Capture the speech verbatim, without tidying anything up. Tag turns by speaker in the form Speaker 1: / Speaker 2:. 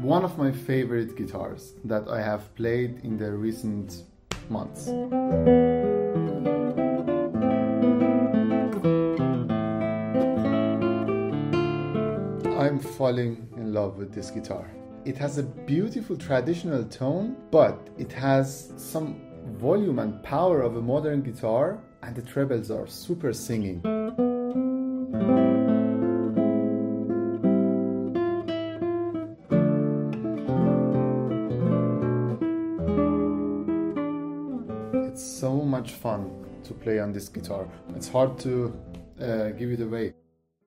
Speaker 1: one of my favorite guitars that I have played in the recent months. I'm falling in love with this guitar. It has a beautiful traditional tone, but it has some volume and power of a modern guitar, and the trebles are super singing. It's so much fun to play on this guitar. It's hard to uh, give it away.